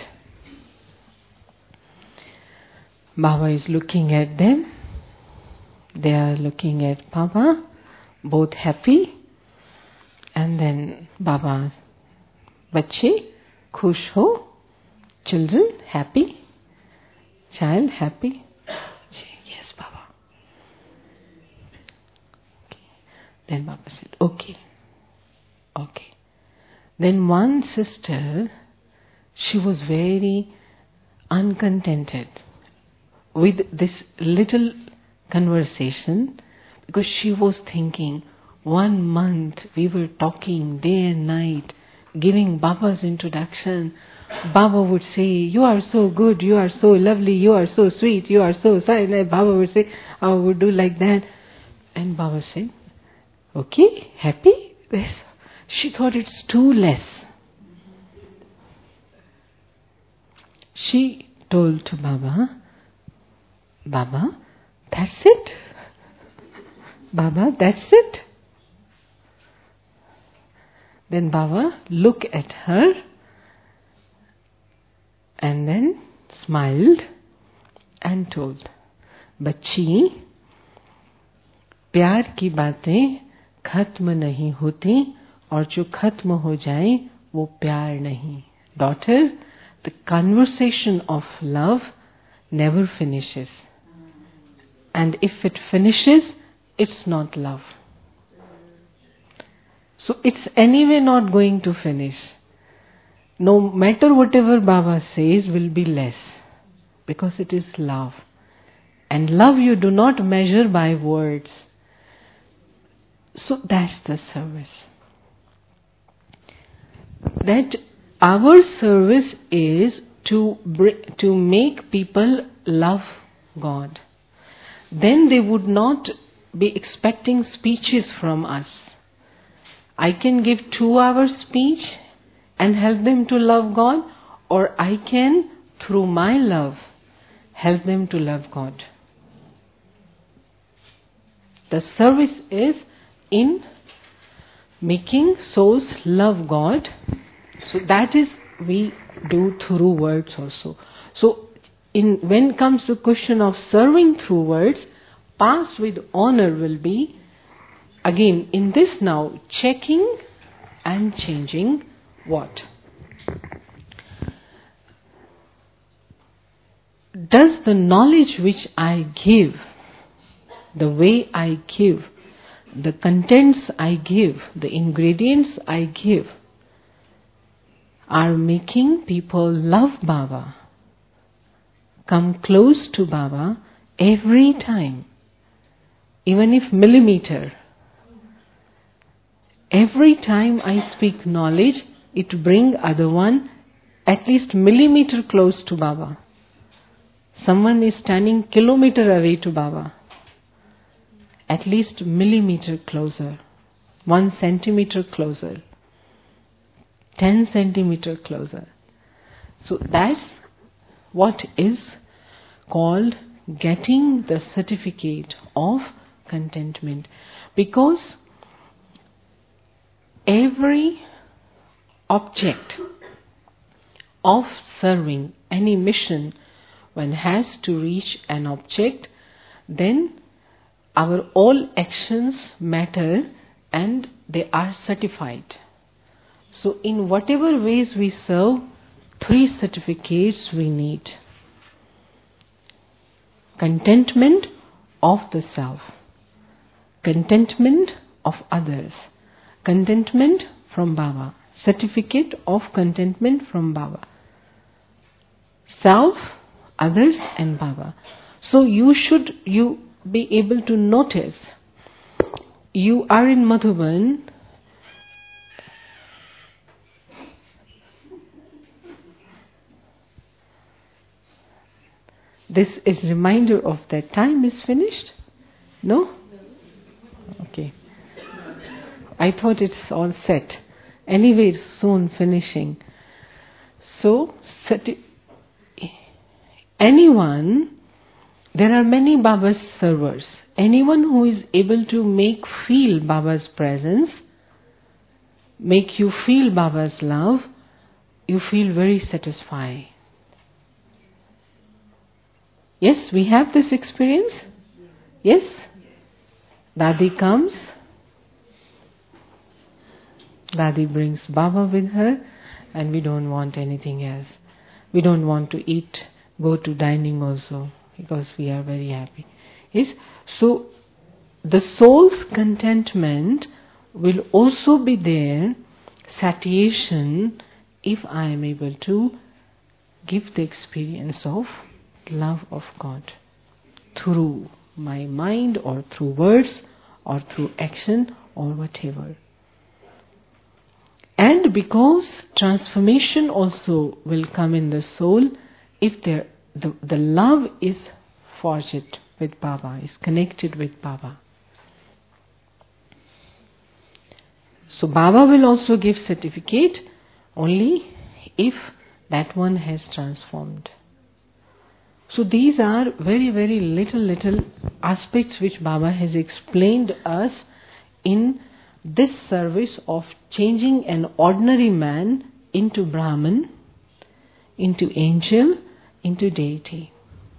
Baba is looking at them. They are looking at Baba, both happy. And then Baba, Bache, khush ho, children happy, child happy. Yes, Baba. Okay. Then Baba said, okay, okay. Then one sister, she was very uncontented with this little conversation, because she was thinking, one month we were talking day and night, giving Baba's introduction. Baba would say, you are so good, you are so lovely, you are so sweet, you are so silent. Baba would say, I would do like that. And Baba said, okay, happy? Yes. She thought it's too less. She told to Baba, Baba, that's it. Baba, that's it. Then Baba looked at her and then smiled and told, बच्ची, प्यार की बातें खत्म नहीं होती और जो खत्म हो जाए वो प्यार नहीं. Daughter, the conversation of love never finishes. And if it finishes, it's not love. So it's anyway not going to finish. No matter whatever Baba says will be less, because it is love. And love you do not measure by words. So that's the service. That our service is to bring, to make people love God. Then they would not be expecting speeches from us. I can give two hours speech and help them to love God, or I can, through my love, help them to love God. The service is in making souls love God. So that is we do through words also. So in when comes the question of serving through words, pass with honor will be, again in this now, checking and changing what? Does the knowledge which I give, the way I give, the contents I give, the ingredients I give, are making people love Baba, come close to Baba every time, even if millimeter. Every time I speak knowledge, it bring other one at least millimeter close to Baba. Someone is standing kilometer away to Baba. At least millimeter closer, one centimeter closer, ten centimeter closer. So that's what is called getting the certificate of contentment. Because every object of serving any mission, when has to reach an object, then our all actions matter and they are certified. So in whatever ways we serve, three certificates we need. Contentment of the self, contentment of others, contentment from Baba, certificate of contentment from Baba. Self, others and Baba. So you should you be able to notice, you are in Madhuban, This is reminder of that. Time is finished? No? Okay. I thought it's all set. Anyway, it's soon finishing. So, anyone, there are many Baba's servers. Anyone who is able to make feel Baba's presence, make you feel Baba's love, you feel very satisfied. Yes, we have this experience? Yes? Dadi comes. Dadi brings Baba with her, and we don't want anything else. We don't want to eat, go to dining also, because we are very happy. Yes? So, the soul's contentment will also be there, satiation, if I am able to give the experience of love of God through my mind or through words or through action or whatever. And because transformation also will come in the soul if there, the, the love is forged with Baba, is connected with Baba. So Baba will also give certificate only if that one has transformed. So these are very, very little, little aspects which Baba has explained us in this service of changing an ordinary man into Brahman, into angel, into deity.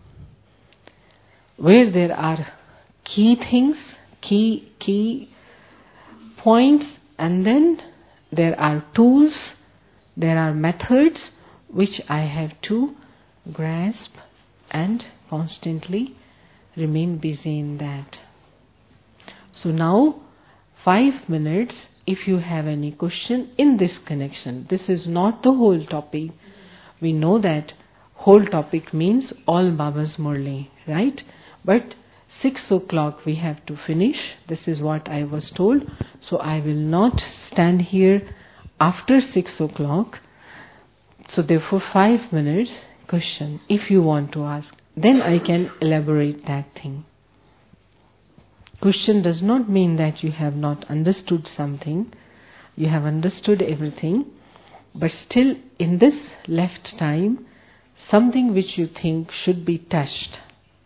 Where there are key things, key, key points, and then there are tools, there are methods which I have to grasp and constantly remain busy in that. So now, five minutes, if you have any question in this connection. This is not the whole topic. We know that whole topic means all Baba's Murli, right? But six o'clock we have to finish. This is what I was told. So I will not stand here after six o'clock. So therefore five minutes question if you want to ask. Then I can elaborate that thing. Question does not mean that you have not understood something. You have understood everything. But still in this left time, something which you think should be touched.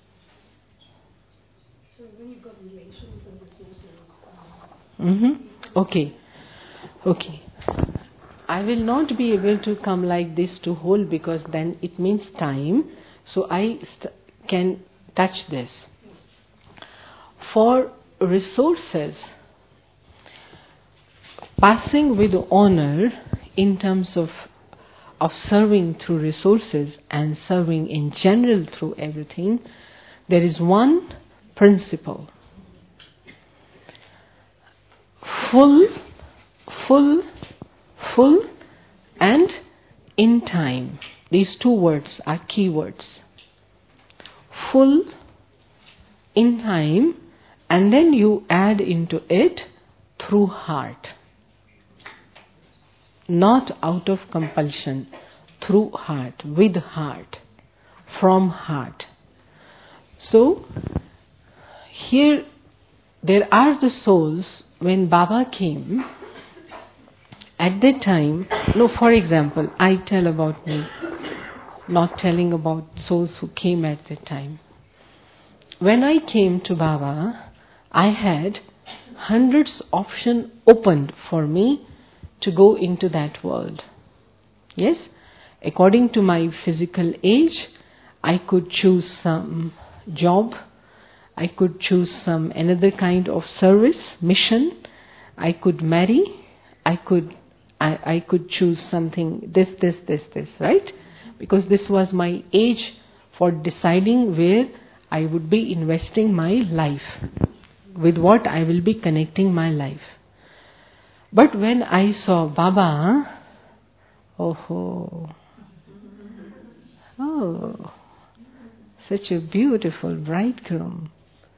So when you've got relations and resources. Mm-hmm. Okay. Okay. I will not be able to come like this to hold because then it means time. So I st- can touch this. For resources, passing with honor in terms of of serving through resources and serving in general through everything, there is one principle. Full, full, full and in time. These two words are key words. Full, in time, and then you add into it through heart. Not out of compulsion, through heart, with heart, from heart. So, here there are the souls, when Baba came, at that time, no, for example, I tell about me, not telling about souls who came at that time. When I came to Baba, I had hundreds of options opened for me to go into that world. Yes? According to my physical age, I could choose some job, I could choose some another kind of service, mission, I could marry, I could I, I could choose something, this, this, this, this, right? Because this was my age for deciding where I would be investing my life, with what I will be connecting my life. But when I saw Baba, oh, oh, such a beautiful bridegroom.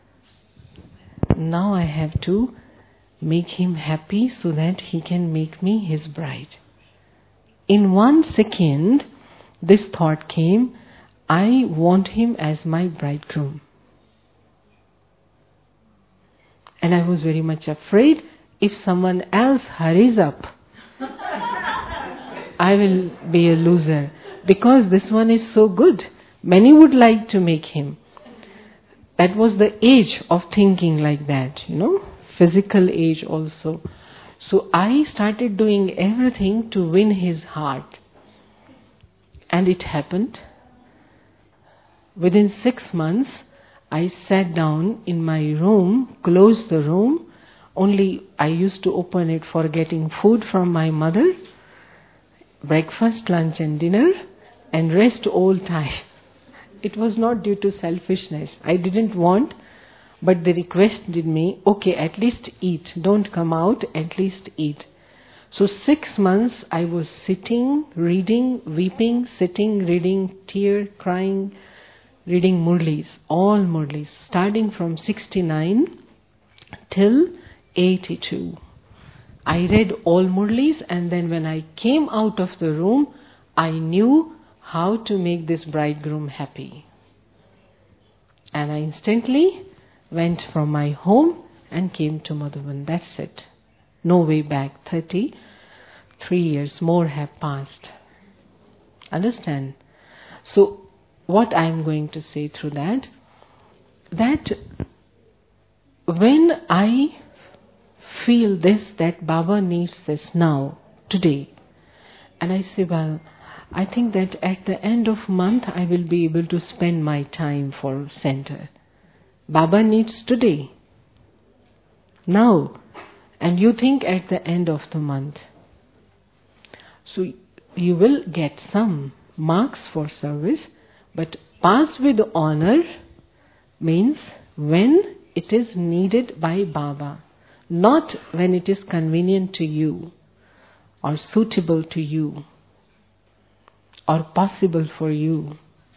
Now I have to make him happy so that he can make me his bride. In one second, this thought came, I want him as my bridegroom. And I was very much afraid if someone else hurries up, I will be a loser. Because this one is so good. Many would like to make him. That was the age of thinking like that, you know, physical age also. So I started doing everything to win his heart. And it happened. Within six months, I sat down in my room, closed the room. Only I used to open it for getting food from my mother, breakfast, lunch and dinner, and rest all time. It was not due to selfishness. I didn't want, but they requested me, okay, at least eat. Don't come out, at least eat. So six months I was sitting, reading, weeping, sitting, reading, tear, crying, reading Murlis, all Murlis, starting from sixty-nine till eighty-two. I read all Murlis, and then when I came out of the room, I knew how to make this bridegroom happy. And I instantly went from my home and came to Madhuban. That's it. No way back. thirty-three years more have passed. Understand? So, what I am going to say through that, that when I feel this, that Baba needs this now, today, and I say, well, I think that at the end of month I will be able to spend my time for center. Baba needs today, now, and you think at the end of the month. So you will get some marks for service, but pass with honor means when it is needed by Baba, not when it is convenient to you or suitable to you or possible for you.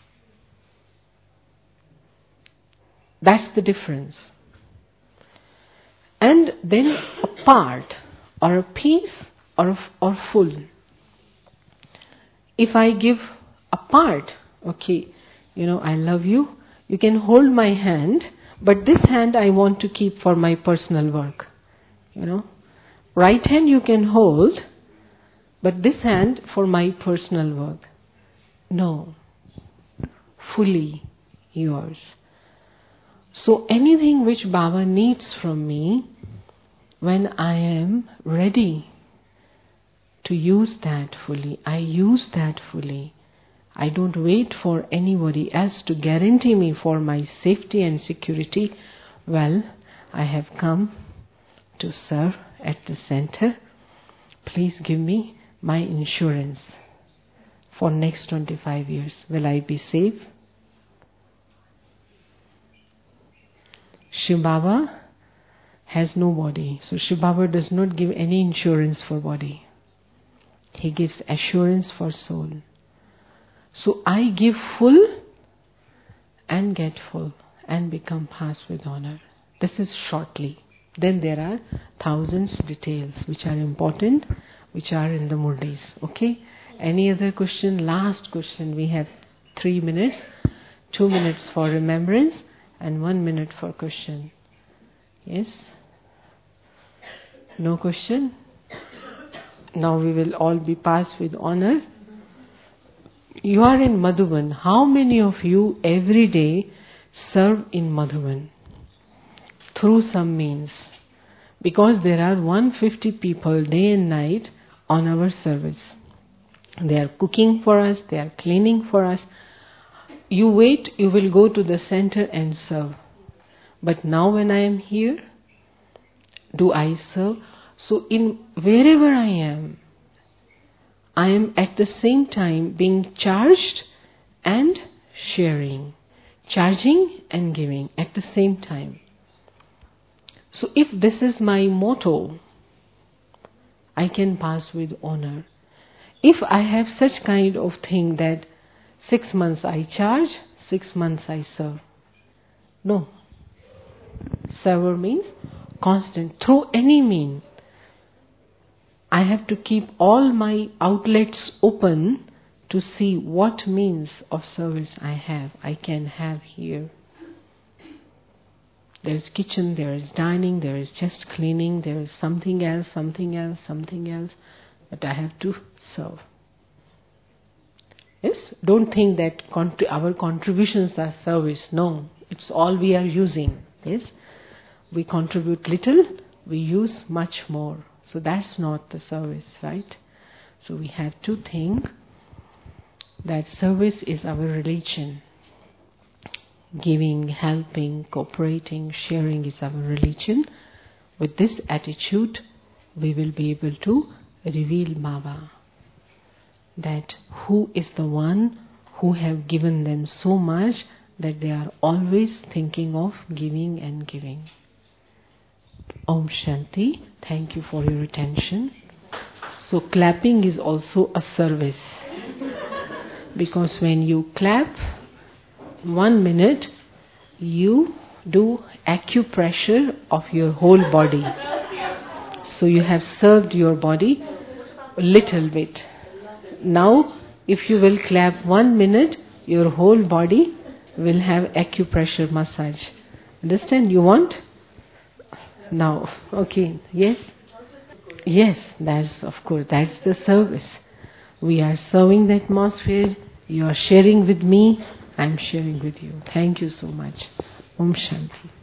That's the difference. And then a part or a piece or, or full. If I give a part, okay, you know, I love you, you can hold my hand, but this hand I want to keep for my personal work. You know, right hand you can hold, but this hand for my personal work. No, fully yours. So anything which Baba needs from me, when I am ready to use that fully, I use that fully. I don't wait for anybody else to guarantee me for my safety and security. Well, I have come to serve at the center. Please give me my insurance for next twenty-five years. Will I be safe? Shiv Baba has no body. So Shiv Baba does not give any insurance for body. He gives assurance for soul. So I give full and get full and become passed with honor. This is shortly. Then there are thousands details which are important, which are in the Murlis. Okay? Any other question? Last question. We have three minutes. Two minutes for remembrance and one minute for question. Yes? No question? Now we will all be passed with honor. You are in Madhuban. How many of you every day serve in Madhuban? Through some means. Because there are one hundred fifty people day and night on our service. They are cooking for us, they are cleaning for us. You wait, you will go to the center and serve. But now when I am here, do I serve? So in wherever I am, I am at the same time being charged and sharing. Charging and giving at the same time. So if this is my motto, I can pass with honor. If I have such kind of thing that six months I charge, six months I serve. No. Server means constant, through any mean. I have to keep all my outlets open to see what means of service I have, I can have here. There is kitchen, there is dining, there is just cleaning, there is something else, something else, something else, but I have to serve. Yes? Don't think that contri- our contributions are service. No, it's all we are using. Yes? We contribute little, we use much more. So that's not the service, right? So we have to think that service is our religion. Giving, helping, cooperating, sharing is our religion. With this attitude, we will be able to reveal Baba. That who is the one who have given them so much that they are always thinking of giving and giving. Om Shanti. Thank you for your attention. So clapping is also a service. Because when you clap, one minute, you do acupressure of your whole body. So you have served your body a little bit. Now, if you will clap one minute, your whole body will have acupressure massage. Understand? You want? Now, okay, yes? Yes, that's, of course, that's the service. We are serving the atmosphere, you are sharing with me, I am sharing with you. Thank you so much. Om Shanti.